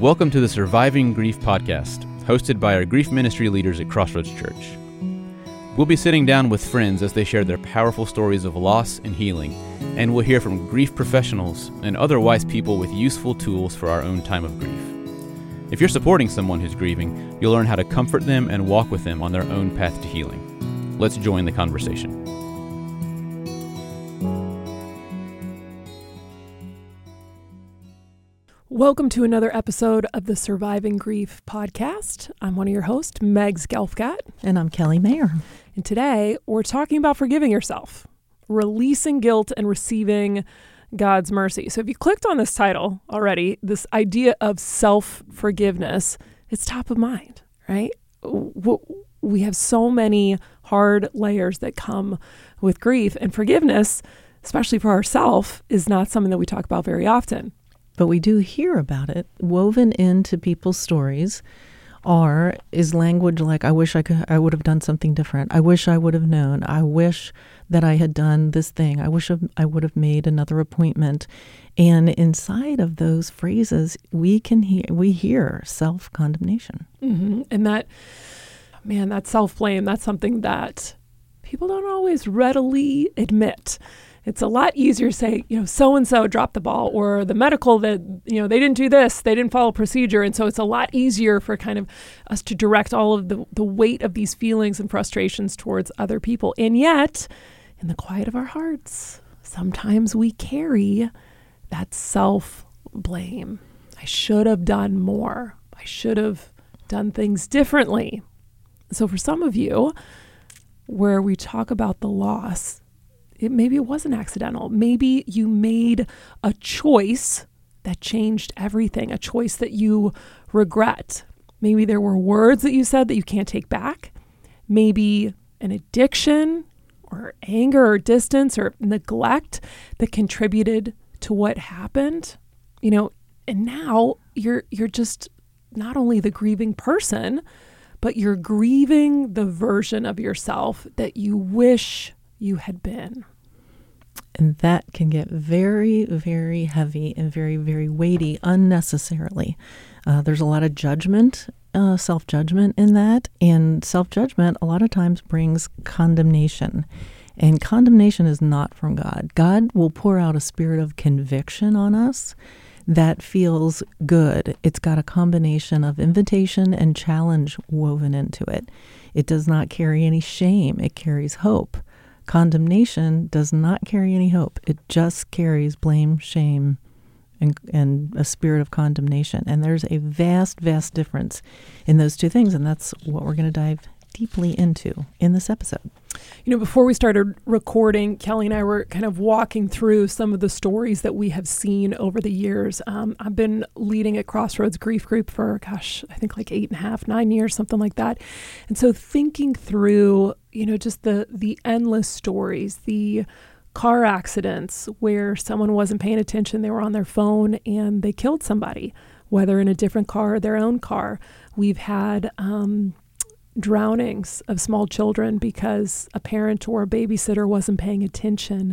Welcome to the Surviving Grief podcast, hosted by our grief ministry leaders at Crossroads Church. We'll be sitting down with friends as they share their powerful stories of loss and healing, and we'll hear from grief professionals and other wise people with useful tools for our own time of grief. If you're supporting someone who's grieving, you'll learn how to comfort them and walk with them on their own path to healing. Let's join the conversation. Welcome to another episode of the Surviving Grief podcast. I'm one of your hosts, Megs Gelfgat. And I'm Kelly Mayer. And today we're talking about forgiving yourself, releasing guilt and receiving God's mercy. So if you clicked on this title already, this idea of self-forgiveness, it's top of mind, right? We have so many hard layers that come with grief, and forgiveness, especially for ourselves, is not something that we talk about very often. But we do hear about it. Woven into people's stories is language like, I wish I would have done something different. I wish I would have known. I wish that I had done this thing. I wish I would have made another appointment. And inside of those phrases, we hear self-condemnation. Mm-hmm. And that self-blame, that's something that people don't always readily admit. It's a lot easier to say, so-and-so dropped the ball, or the medical that, they didn't do this, they didn't follow procedure. And so it's a lot easier for kind of us to direct all of the weight of these feelings and frustrations towards other people. And yet, in the quiet of our hearts, sometimes we carry that self-blame. I should have done more. I should have done things differently. So for some of you, where we talk about the loss, maybe it wasn't accidental. Maybe you made a choice that changed everything, a choice that you regret. Maybe there were words that you said that you can't take back. Maybe an addiction or anger or distance or neglect that contributed to what happened. And now you're just not only the grieving person, but you're grieving the version of yourself that you wish you had been. And that can get very, very heavy and very, very weighty unnecessarily. There's a lot of judgment, self-judgment in that. And self-judgment a lot of times brings condemnation. And condemnation is not from God. God will pour out a spirit of conviction on us that feels good. It's got a combination of invitation and challenge woven into it. It does not carry any shame. It carries hope. Condemnation does not carry any hope. It just carries blame, shame, and a spirit of condemnation. And there's a vast, vast difference in those two things. And that's what we're going to dive deeply into in this episode. Before we started recording, Kelly and I were kind of walking through some of the stories that we have seen over the years. I've been leading at Crossroads Grief Group for, I think like 8.5, 9 years, something like that. And so thinking through, just the endless stories, the car accidents where someone wasn't paying attention, they were on their phone and they killed somebody, whether in a different car or their own car. We've had drownings of small children because a parent or a babysitter wasn't paying attention,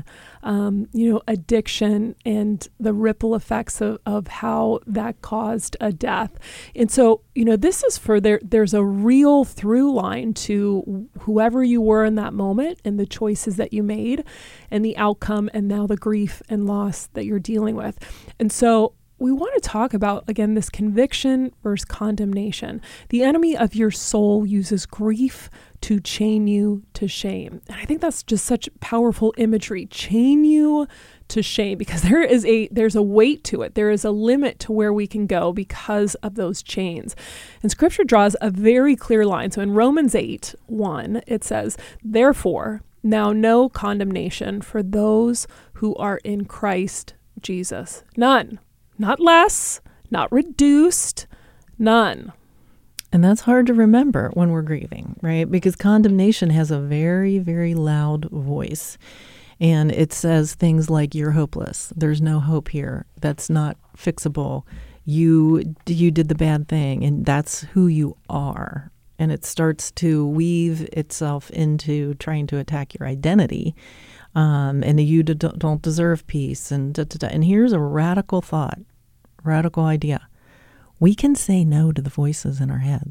addiction and the ripple effects of how that caused a death. And so, this is there's a real through line to whoever you were in that moment and the choices that you made and the outcome and now the grief and loss that you're dealing with. And so we want to talk about, again, this conviction versus condemnation. The enemy of your soul uses grief to chain you to shame. And I think that's just such powerful imagery, chain you to shame, because there's a weight to it. There is a limit to where we can go because of those chains. And Scripture draws a very clear line. So in Romans 8:1, it says, "Therefore, now no condemnation for those who are in Christ Jesus. None. Not less, not reduced, none." And that's hard to remember when we're grieving, right? Because condemnation has a very, very loud voice. And it says things like, you're hopeless. There's no hope here. That's not fixable. You did the bad thing, and that's who you are. And it starts to weave itself into trying to attack your identity. And you don't deserve peace. And here's a radical thought, radical idea. We can say no to the voices in our head.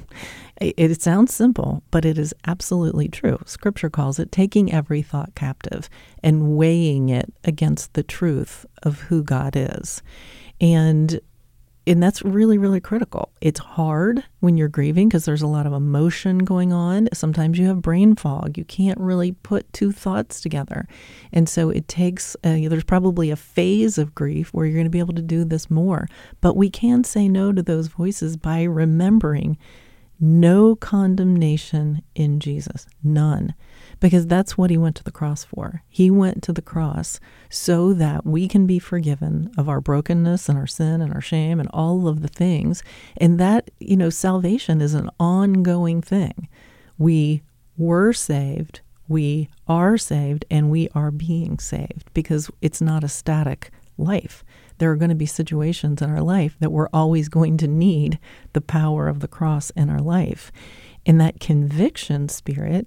It sounds simple, but it is absolutely true. Scripture calls it taking every thought captive and weighing it against the truth of who God is. And that's really, really critical. It's hard when you're grieving because there's a lot of emotion going on. Sometimes you have brain fog. You can't really put two thoughts together. And so it takes, there's probably a phase of grief where you're going to be able to do this more. But we can say no to those voices by remembering no condemnation in Jesus, none, because that's what he went to the cross for. He went to the cross so that we can be forgiven of our brokenness and our sin and our shame and all of the things. And that, salvation is an ongoing thing. We were saved, we are saved, and we are being saved because it's not a static life. There are going to be situations in our life that we're always going to need the power of the cross in our life. And that conviction spirit,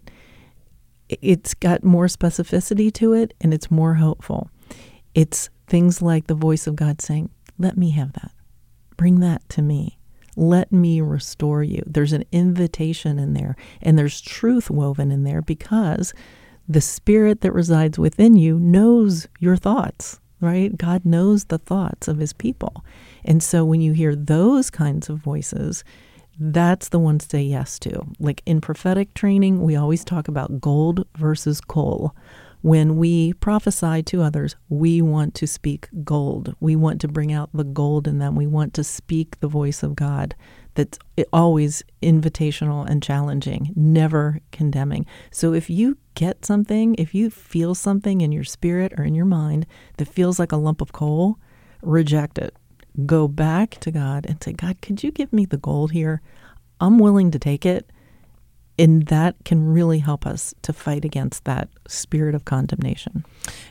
it's got more specificity to it and it's more hopeful. It's things like the voice of God saying, let me have that. Bring that to me. Let me restore you. There's an invitation in there and there's truth woven in there because the spirit that resides within you knows your thoughts. Right? God knows the thoughts of his people. And so when you hear those kinds of voices, that's the one to say yes to. Like in prophetic training, we always talk about gold versus coal. When we prophesy to others, we want to speak gold. We want to bring out the gold in them. We want to speak the voice of God that's always invitational and challenging, never condemning. So if you get something, if you feel something in your spirit or in your mind that feels like a lump of coal, reject it. Go back to God and say, God, could you give me the gold here? I'm willing to take it. And that can really help us to fight against that spirit of condemnation.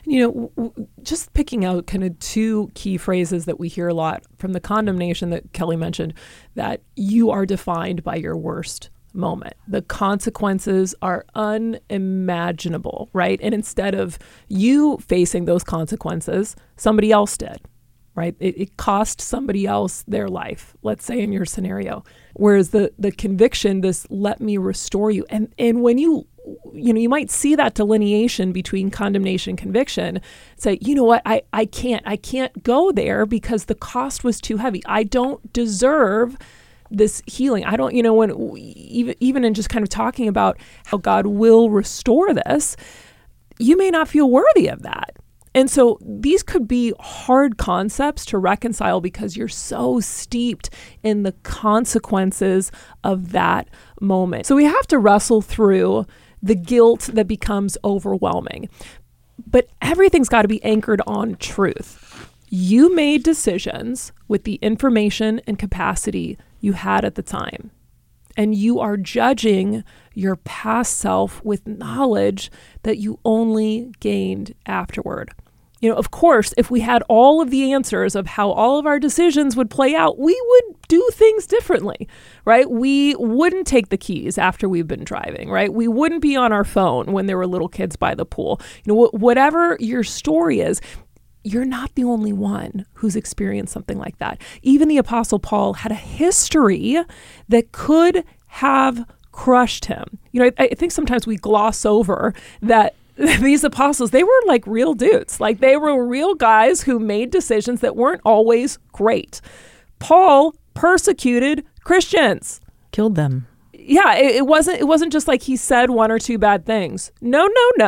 Just picking out kind of two key phrases that we hear a lot from the condemnation that Kelly mentioned, that you are defined by your worst moment. The consequences are unimaginable, right? And instead of you facing those consequences, somebody else did. Right? It cost somebody else their life, let's say in your scenario. Whereas the conviction, this let me restore you. And when you might see that delineation between condemnation and conviction, say, you know what, I can't go there because the cost was too heavy. I don't deserve this healing. I don't, when even in just kind of talking about how God will restore this, you may not feel worthy of that. And so these could be hard concepts to reconcile because you're so steeped in the consequences of that moment. So we have to wrestle through the guilt that becomes overwhelming. But everything's got to be anchored on truth. You made decisions with the information and capacity you had at the time. And you are judging your past self with knowledge that you only gained afterward. Of course, if we had all of the answers of how all of our decisions would play out, we would do things differently, right? We wouldn't take the keys after we've been driving, right? We wouldn't be on our phone when there were little kids by the pool. Whatever your story is, you're not the only one who's experienced something like that. Even the Apostle Paul had a history that could have crushed him. I think sometimes we gloss over that these apostles, they were like real dudes. Like they were real guys who made decisions that weren't always great. Paul persecuted Christians. Killed them. Yeah, it wasn't just like he said one or two bad things. No.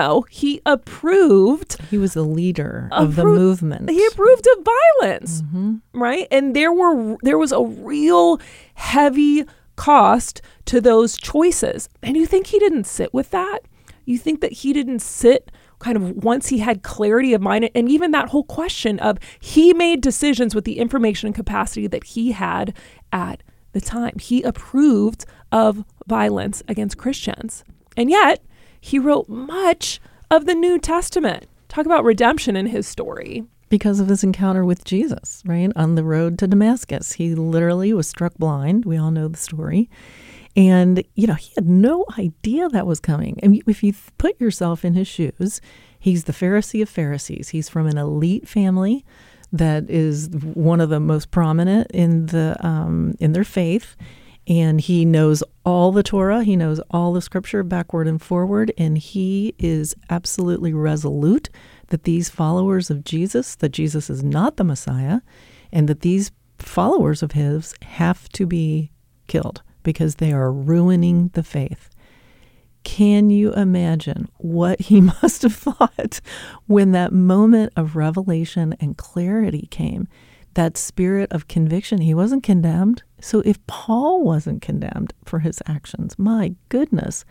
He approved. He was the leader of the movement. He approved of violence, right? And there was a real heavy cost to those choices. And you think he didn't sit with that? You think that he didn't sit kind of once he had clarity of mind, and even that whole question of he made decisions with the information and capacity that he had at the time. He approved of violence against Christians. And yet he wrote much of the New Testament. Talk about redemption in his story. Because of his encounter with Jesus, right? On the road to Damascus. He literally was struck blind. We all know the story. And, he had no idea that was coming. And if you put yourself in his shoes, he's the Pharisee of Pharisees. He's from an elite family. that is one of the most prominent in their faith. And he knows all the Torah. He knows all the scripture backward and forward. And he is absolutely resolute that these followers of Jesus, that Jesus is not the Messiah, and that these followers of his have to be killed because they are ruining the faith. Can you imagine what he must have thought when that moment of revelation and clarity came? That spirit of conviction. He wasn't condemned. So if Paul wasn't condemned for his actions, my goodness,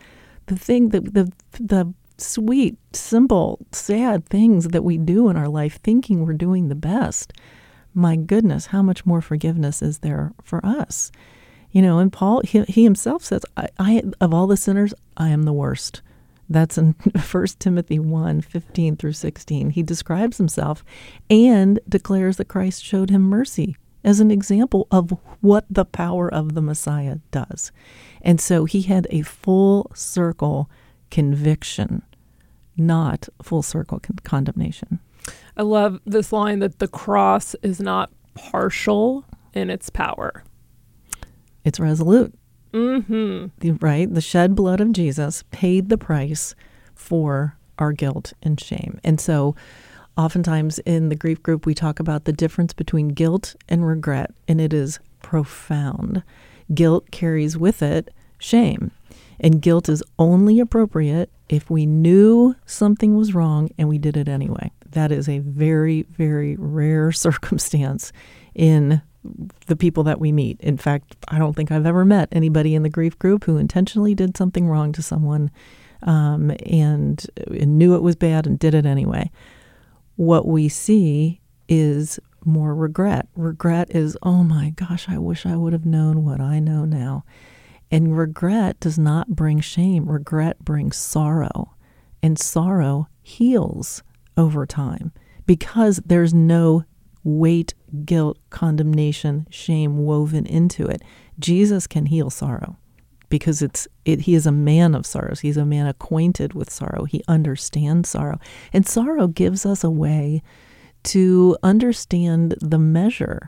the sweet, simple, sad things that we do in our life thinking we're doing the best, my goodness, how much more forgiveness is there for us? And Paul, he himself says, I of all the sinners, I am the worst. That's in 1 Timothy 1:15 through 16. He describes himself and declares that Christ showed him mercy as an example of what the power of the Messiah does. And so he had a full circle conviction, not full circle condemnation. I love this line that the cross is not partial in its power. It's resolute. Mm-hmm. Right? The shed blood of Jesus paid the price for our guilt and shame. And so oftentimes in the grief group, we talk about the difference between guilt and regret, and it is profound. Guilt carries with it shame, and guilt is only appropriate if we knew something was wrong and we did it anyway. That is a very, very rare circumstance in the people that we meet. In fact, I don't think I've ever met anybody in the grief group who intentionally did something wrong to someone and knew it was bad and did it anyway. What we see is more regret. Regret is, oh my gosh, I wish I would have known what I know now. And regret does not bring shame. Regret brings sorrow. And sorrow heals over time because there's no weight, guilt, condemnation, shame woven into it. Jesus can heal sorrow because he is a man of sorrows. He's a man acquainted with sorrow. He understands sorrow. And sorrow gives us a way to understand the measure,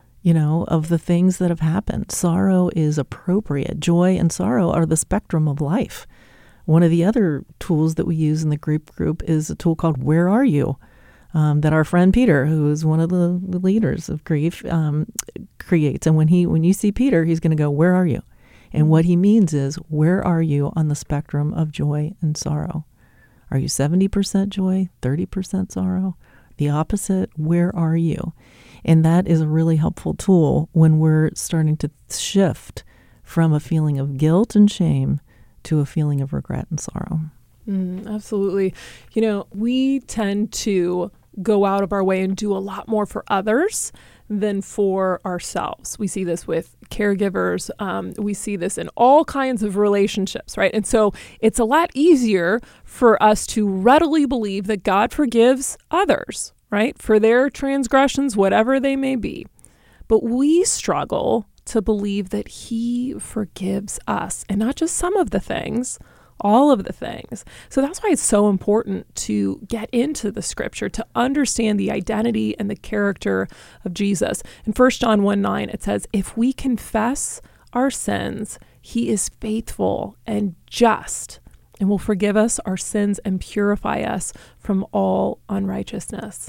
of the things that have happened. Sorrow is appropriate. Joy and sorrow are the spectrum of life. One of the other tools that we use in the grief group is a tool called Where Are You? That our friend Peter, who is one of the leaders of grief, creates. And when you see Peter, he's going to go, where are you? And what he means is, where are you on the spectrum of joy and sorrow? Are you 70% joy, 30% sorrow? The opposite, where are you? And that is a really helpful tool when we're starting to shift from a feeling of guilt and shame to a feeling of regret and sorrow. Absolutely. We tend to go out of our way and do a lot more for others than for ourselves. We see this with caregivers. We see this in all kinds of relationships, right? And so it's a lot easier for us to readily believe that God forgives others, right? For their transgressions, whatever they may be. But we struggle to believe that he forgives us, and not just some of the things, all of the things. So that's why it's so important to get into the scripture, to understand the identity and the character of Jesus. In 1 John 1:9, it says, if we confess our sins, he is faithful and just and will forgive us our sins and purify us from all unrighteousness.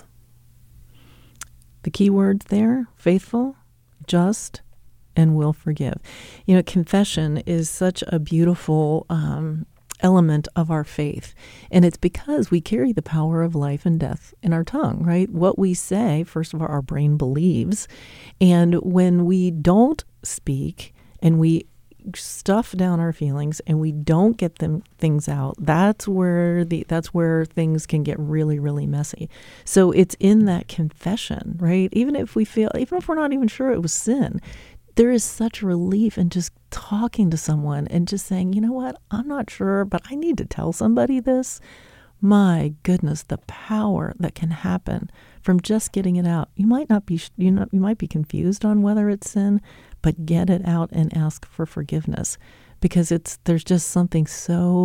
The key words there, faithful, just, and will forgive. Confession is such a beautiful element of our faith. And it's because we carry the power of life and death in our tongue, right? What we say, first of all, our brain believes. And when we don't speak and we stuff down our feelings and we don't get things out, that's where things can get really, really messy. So it's in that confession, right? Even if we're not even sure it was sin, there is such relief in just talking to someone and just saying, you know what, I'm not sure, but I need to tell somebody this. My goodness, the power that can happen from just getting it out. You might not be, you might be confused on whether it's sin, but get it out and ask for forgiveness, because there's just something so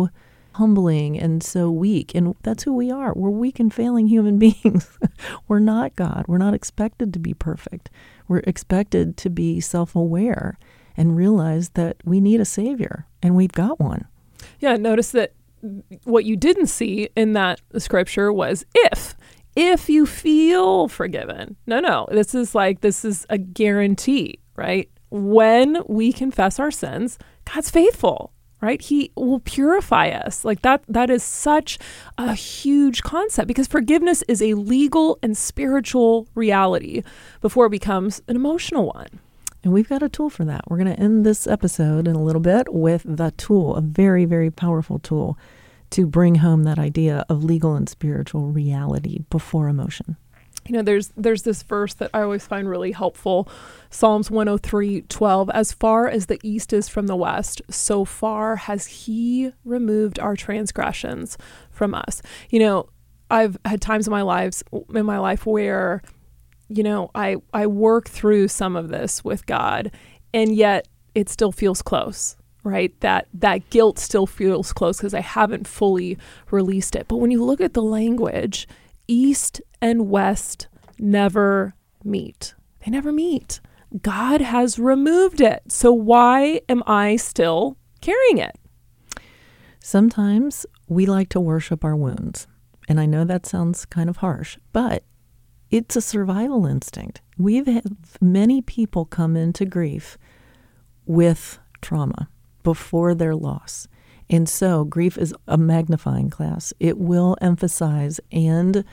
humbling and so weak. And that's who we are. We're weak and failing human beings. We're not God. We're not expected to be perfect. We're expected to be self-aware and realize that we need a Savior, and we've got one. Yeah, notice that what you didn't see in that scripture was if you feel forgiven. No, this is a guarantee, right? When we confess our sins, God's faithful, right? He will purify us. Like that is such a huge concept, because forgiveness is a legal and spiritual reality before it becomes an emotional one. And we've got a tool for that. We're going to end this episode in a little bit with the tool, a very, very powerful tool to bring home that idea of legal and spiritual reality before emotion. You know, there's this verse that I always find really helpful, Psalms 103:12. As far as the east is from the west, so far has He removed our transgressions from us. You know, I've had times in my life where, you know, I work through some of this with God, and yet it still feels close, right? That guilt still feels close because I haven't fully released it. But when you look at the language, east and west never meet. They never meet. God has removed it. So why am I still carrying it? Sometimes we like to worship our wounds. And I know that sounds kind of harsh, but it's a survival instinct. We've had many people come into grief with trauma before their loss. And so grief is a magnifying glass. It will emphasize and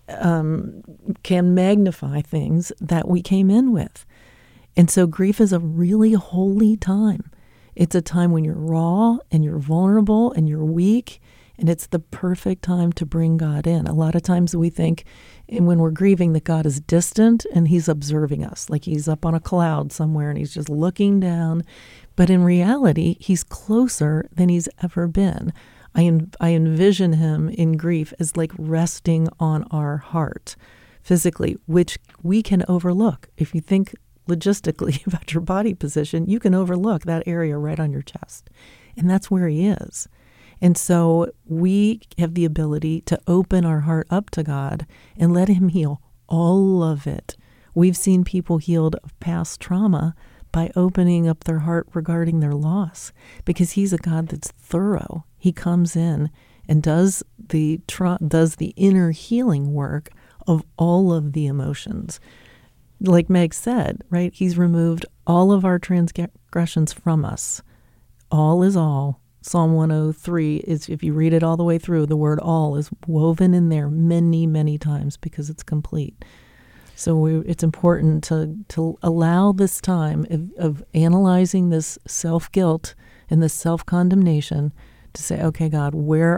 can magnify things that we came in with. And so grief is a really holy time. It's a time when you're raw and you're vulnerable and you're weak, and it's the perfect time to bring God in. A lot of times we think when we're grieving that God is distant and He's observing us, like He's up on a cloud somewhere and He's just looking down. But in reality, He's closer than He's ever been. I envision Him in grief as like resting on our heart physically, which we can overlook. If you think logistically about your body position, you can overlook that area right on your chest. And that's where He is. And so we have the ability to open our heart up to God and let Him heal all of it. We've seen people healed of past trauma by opening up their heart regarding their loss, because He's a God that's thorough. He comes in and does the inner healing work of all of the emotions. Like Meg said, right? He's removed all of our transgressions from us. All is all. Psalm 103 is, if you read it all the way through, the word all is woven in there many, many times because it's complete. So it's important to allow this time of analyzing this self-guilt and this self-condemnation to say, okay, God, where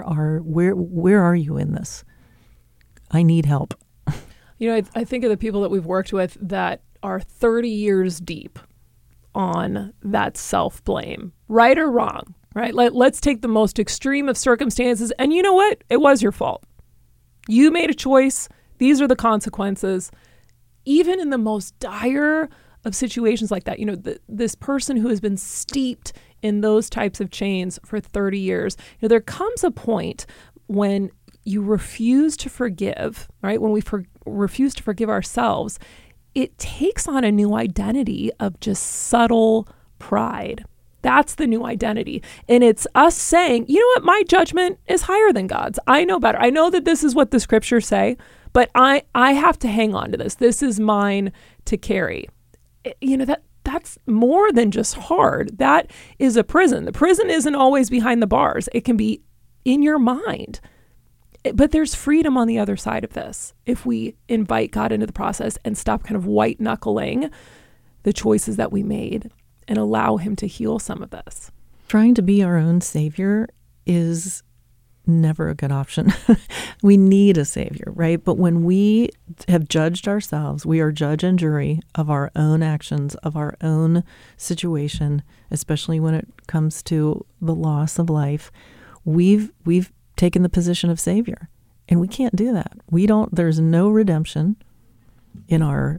are you in this? I need help. You know, I think of the people that we've worked with that are 30 years deep on that self-blame, right or wrong, right? Let's take the most extreme of circumstances. And you know what? It was your fault. You made a choice. These are the consequences. Even in the most dire of situations like that, you know, this person who has been steeped in those types of chains for 30 years, you know, there comes a point when you refuse to forgive, right? When we refuse to forgive ourselves, it takes on a new identity of just subtle pride. That's the new identity. And it's us saying, you know what, my judgment is higher than God's. I know better. I know that this is what the scriptures say, but I have to hang on to this. This is mine to carry. You know, that's more than just hard. That is a prison. The prison isn't always behind the bars. It can be in your mind. But there's freedom on the other side of this if we invite God into the process and stop kind of white knuckling the choices that we made and allow Him to heal some of this. Trying to be our own savior is never a good option. We need a savior, right? But when we have judged ourselves, we are judge and jury of our own actions, of our own situation, especially when it comes to the loss of life. We've taken the position of savior, and we can't do that. There's no redemption in our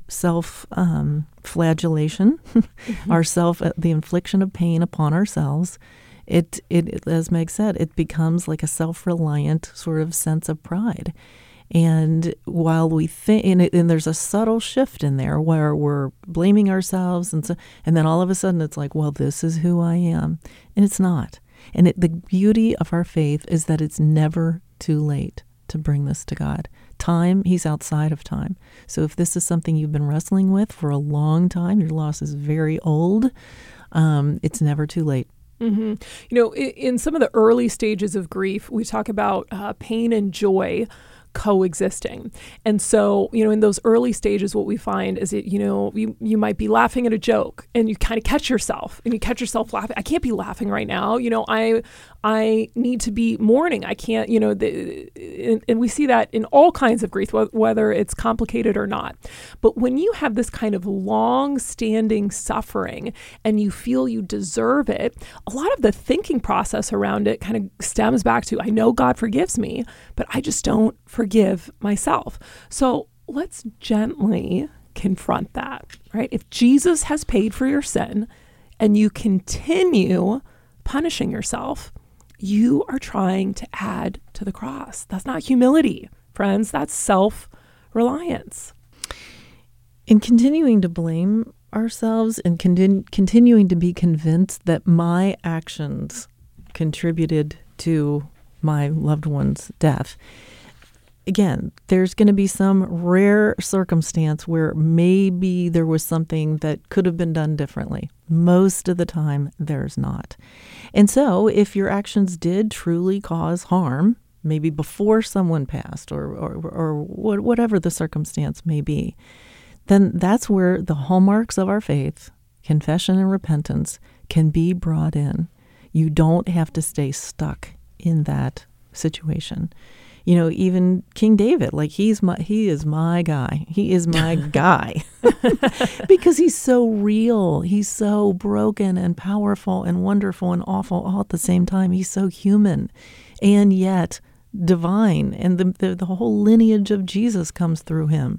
self flagellation, the infliction of pain upon ourselves. It, as Meg said, it becomes like a self-reliant sort of sense of pride. And while we think, and there's a subtle shift in there where we're blaming ourselves, and then all of a sudden it's like, well, this is who I am, and it's not. And the beauty of our faith is that it's never too late to bring this to God. Time, He's outside of time. So if this is something you've been wrestling with for a long time, your loss is very old, it's never too late. Mm-hmm. In some of the early stages of grief, we talk about pain and joy coexisting. And so, in those early stages, what we find is you might be laughing at a joke and you kind of catch yourself laughing. I can't be laughing right now. I need to be mourning. I can't, and we see that in all kinds of grief, whether it's complicated or not. But when you have this kind of long-standing suffering and you feel you deserve it, a lot of the thinking process around it kind of stems back to, I know God forgives me, but I just don't forgive myself. So let's gently confront that, right? If Jesus has paid for your sin and you continue punishing yourself, you are trying to add to the cross. That's not humility, friends. That's self-reliance. In continuing to blame ourselves and continuing to be convinced that my actions contributed to my loved one's death, again, there's going to be some rare circumstance where maybe there was something that could have been done differently. Most of the time, there's not. And so if your actions did truly cause harm, maybe before someone passed or whatever the circumstance may be, then that's where the hallmarks of our faith, confession and repentance, can be brought in. You don't have to stay stuck in that situation. Even King David, he is my guy. He is my guy because he's so real. He's so broken and powerful and wonderful and awful all at the same time. He's so human and yet divine. And the whole lineage of Jesus comes through him.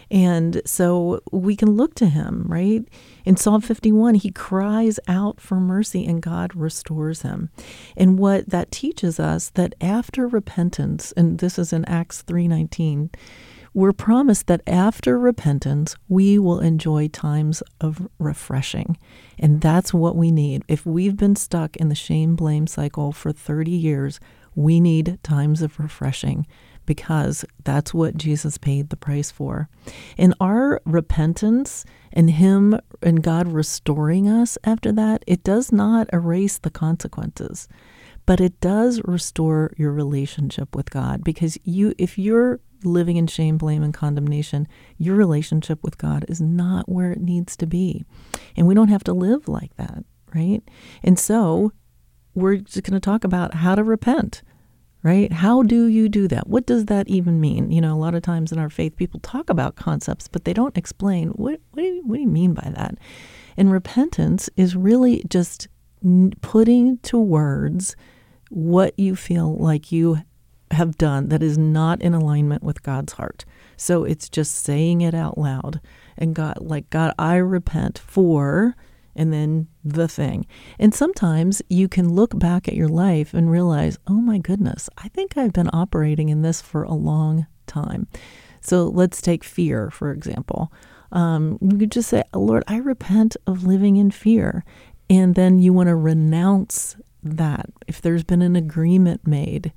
And so we can look to him, right? In Psalm 51, he cries out for mercy and God restores him. And what that teaches us, that after repentance, and this is in Acts 3:19, we're promised that after repentance, we will enjoy times of refreshing. And that's what we need. If we've been stuck in the shame-blame cycle for 30 years, we need times of refreshing, because that's what Jesus paid the price for. And our repentance and Him and God restoring us after that, it does not erase the consequences, but it does restore your relationship with God. Because if you're living in shame, blame, and condemnation, your relationship with God is not where it needs to be. And we don't have to live like that, right? And so we're just going to talk about how to repent. Right? How do you do that? What does that even mean? A lot of times in our faith, people talk about concepts, but they don't explain what do you mean by that? And repentance is really just putting to words what you feel like you have done that is not in alignment with God's heart. So it's just saying it out loud. And God, I repent for, and then the thing. And sometimes you can look back at your life and realize, oh my goodness, I think I've been operating in this for a long time. So let's take fear, for example. You could just say, Lord, I repent of living in fear. And then you want to renounce that. If there's been an agreement made,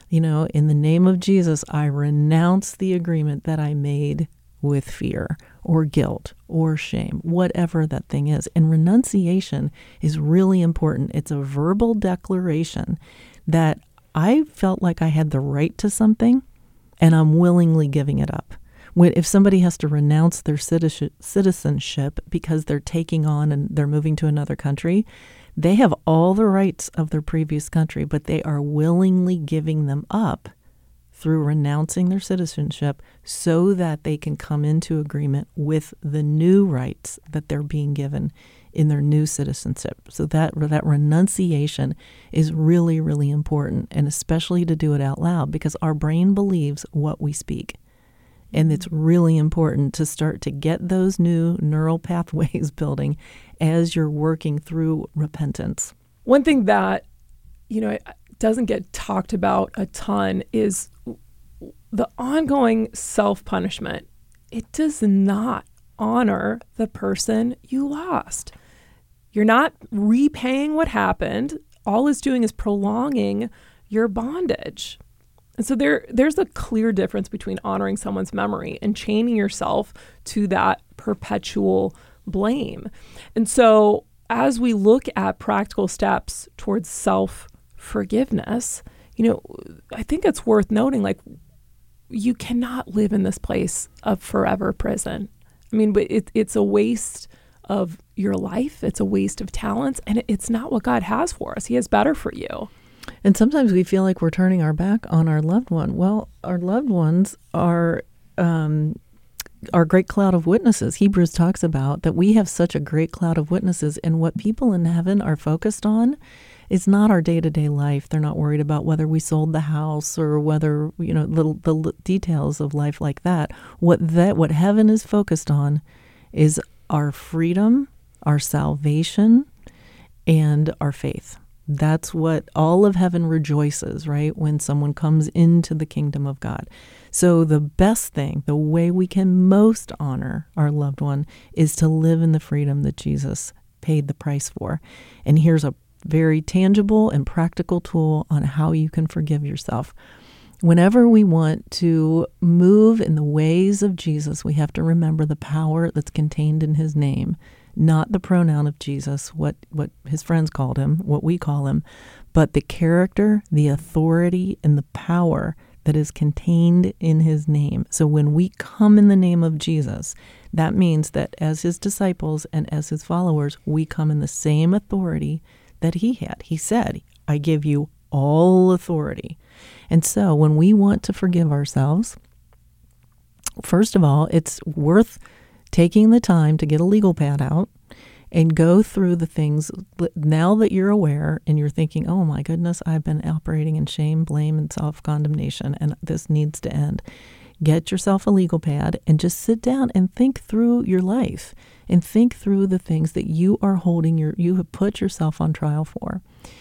in the name of Jesus, I renounce the agreement that I made with fear or guilt or shame, whatever that thing is. And renunciation is really important. It's a verbal declaration that I felt like I had the right to something and I'm willingly giving it up. If somebody has to renounce their citizenship because they're taking on and they're moving to another country, they have all the rights of their previous country, but they are willingly giving them up through renouncing their citizenship so that they can come into agreement with the new rights that they're being given in their new citizenship. So that renunciation is really, really important, and especially to do it out loud, because our brain believes what we speak. And it's really important to start to get those new neural pathways building as you're working through repentance. One thing that it doesn't get talked about a ton is the ongoing self-punishment. It does not honor the person you lost. You're not repaying what happened. All it's doing is prolonging your bondage. And so there's a clear difference between honoring someone's memory and chaining yourself to that perpetual blame. And so as we look at practical steps towards self-forgiveness, I think it's worth noting, like, you cannot live in this place of forever prison. I mean, but it's a waste of your life. It's a waste of talents. And it's not what God has for us. He has better for you. And sometimes we feel like we're turning our back on our loved one. Well, our loved ones are our great cloud of witnesses. Hebrews talks about that we have such a great cloud of witnesses, and what people in heaven are focused on is not our day-to-day life. They're not worried about whether we sold the house or whether, the details of life like that. What heaven is focused on is our freedom, our salvation, and our faith. That's what all of heaven rejoices, right, when someone comes into the kingdom of God. So the best thing, the way we can most honor our loved one, is to live in the freedom that Jesus paid the price for. And here's a very tangible and practical tool on how you can forgive yourself. Whenever we want to move in the ways of Jesus, we have to remember the power that's contained in his name, not the pronoun of Jesus, what his friends called him, what we call him, but the character, the authority, and the power that is contained in his name. So when we come in the name of Jesus, that means that as his disciples and as his followers, we come in the same authority that he had. He said, I give you all authority. And so when we want to forgive ourselves, first of all, it's worth taking the time to get a legal pad out and go through the things now that you're aware and you're thinking, oh my goodness, I've been operating in shame, blame, and self-condemnation, and this needs to end. Get yourself a legal pad and just sit down and think through your life and think through the things that you are holding you have put yourself on trial for.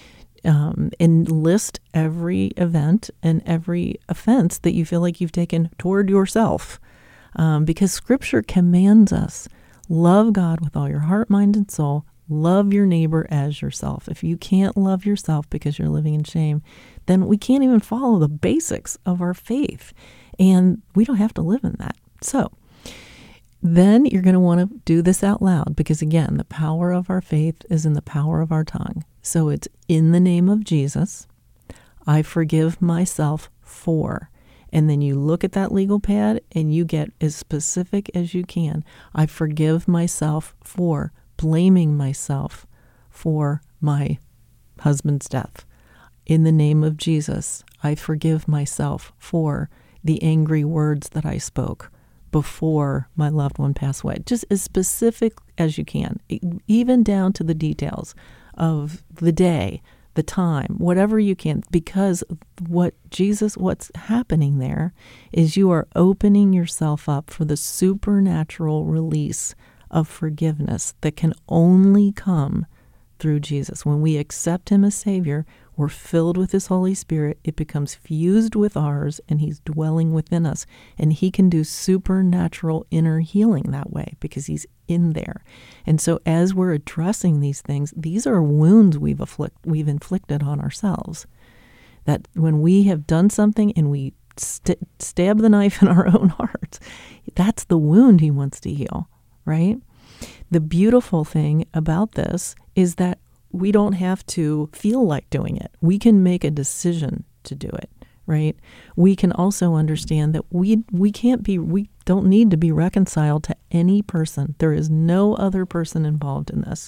And list every event and every offense that you feel like you've taken toward yourself. Because Scripture commands us, love God with all your heart, mind, and soul. Love your neighbor as yourself. If you can't love yourself because you're living in shame, then we can't even follow the basics of our faith. And we don't have to live in that. So then you're going to want to do this out loud because, again, the power of our faith is in the power of our tongue. So it's in the name of Jesus, I forgive myself for. And then you look at that legal pad and you get as specific as you can. I forgive myself for blaming myself for my husband's death. In the name of Jesus, I forgive myself for the angry words that I spoke before my loved one passed away. Just as specific as you can, even down to the details of the day, the time, whatever you can, because what's happening there is you are opening yourself up for the supernatural release of forgiveness that can only come through Jesus. When we accept him as Savior, we're filled with his Holy Spirit. It becomes fused with ours, and he's dwelling within us. And he can do supernatural inner healing that way because he's in there. And so as we're addressing these things, these are wounds we've inflicted on ourselves. That when we have done something and we stab the knife in our own hearts, that's the wound he wants to heal, right? The beautiful thing about this is that we don't have to feel like doing it. We can make a decision to do it, right? We can also understand that we don't need to be reconciled to any person. There is no other person involved in this.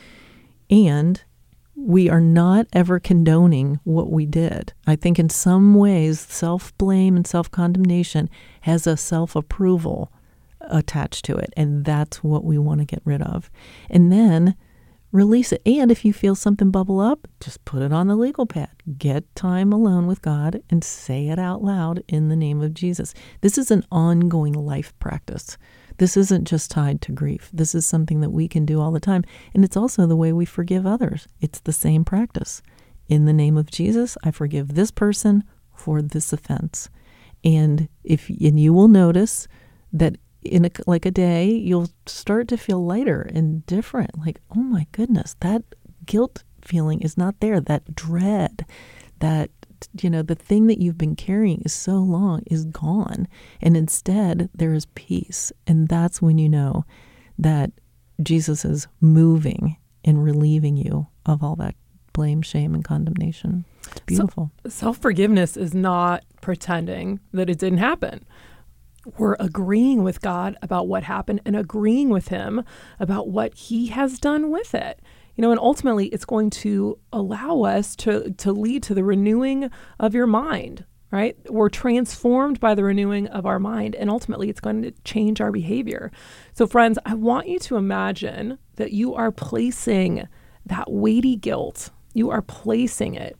And we are not ever condoning what we did. I think in some ways, self-blame and self-condemnation has a self-approval attached to it, and that's what we want to get rid of. And then release it. And if you feel something bubble up, just put it on the legal pad. Get time alone with God and say it out loud in the name of Jesus. This is an ongoing life practice. This isn't just tied to grief. This is something that we can do all the time. And it's also the way we forgive others. It's the same practice. in the name of Jesus, I forgive this person for this offense. And you will notice that in a day, you'll start to feel lighter and different. Like, oh my goodness, that guilt feeling is not there. That dread, that, the thing that you've been carrying is so long is gone. And instead, there is peace. And that's when you know that Jesus is moving and relieving you of all that blame, shame, and condemnation. It's beautiful. Self-forgiveness is not pretending that it didn't happen. We're agreeing with God about what happened and agreeing with him about what he has done with it. And ultimately it's going to allow us to lead to the renewing of your mind, right? We're transformed by the renewing of our mind, and ultimately it's going to change our behavior. So friends, I want you to imagine that you are placing that weighty guilt, you are placing it,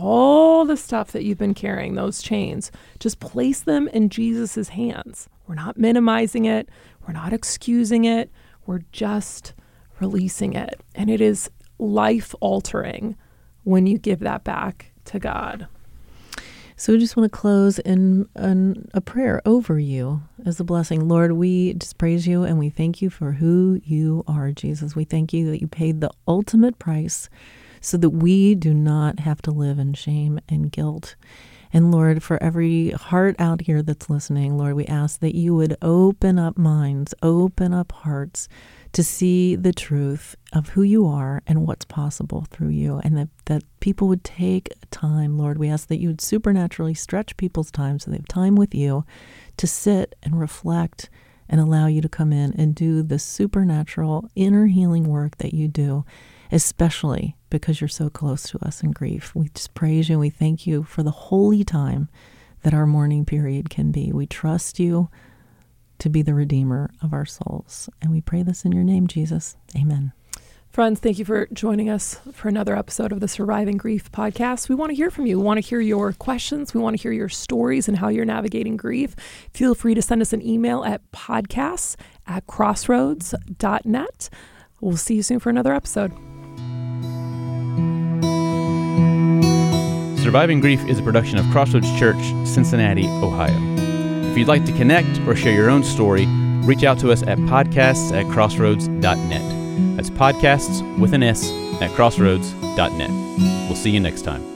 all the stuff that you've been carrying, those chains, just place them in Jesus's hands. We're not minimizing it. We're not excusing it. We're just releasing it. And it is life altering when you give that back to God. So we just want to close in a prayer over you as a blessing. Lord, we just praise you and we thank you for who you are, Jesus. We thank you that you paid the ultimate price so that we do not have to live in shame and guilt. And Lord, for every heart out here that's listening, Lord, we ask that you would open up minds, open up hearts to see the truth of who you are and what's possible through you, and that people would take time. Lord, we ask that you would supernaturally stretch people's time so they have time with you to sit and reflect and allow you to come in and do the supernatural inner healing work that you do, especially because you're so close to us in grief. We just praise you and we thank you for the holy time that our mourning period can be. We trust you to be the Redeemer of our souls. And we pray this in your name, Jesus. Amen. Friends, thank you for joining us for another episode of the Surviving Grief podcast. We want to hear from you. We want to hear your questions. We want to hear your stories and how you're navigating grief. Feel free to send us an email at podcasts@crossroads.net. We'll see you soon for another episode. Surviving Grief is a production of Crossroads Church, Cincinnati, Ohio. If you'd like to connect or share your own story, reach out to us at podcasts@crossroads.net. That's podcasts with an S at crossroads.net. We'll see you next time.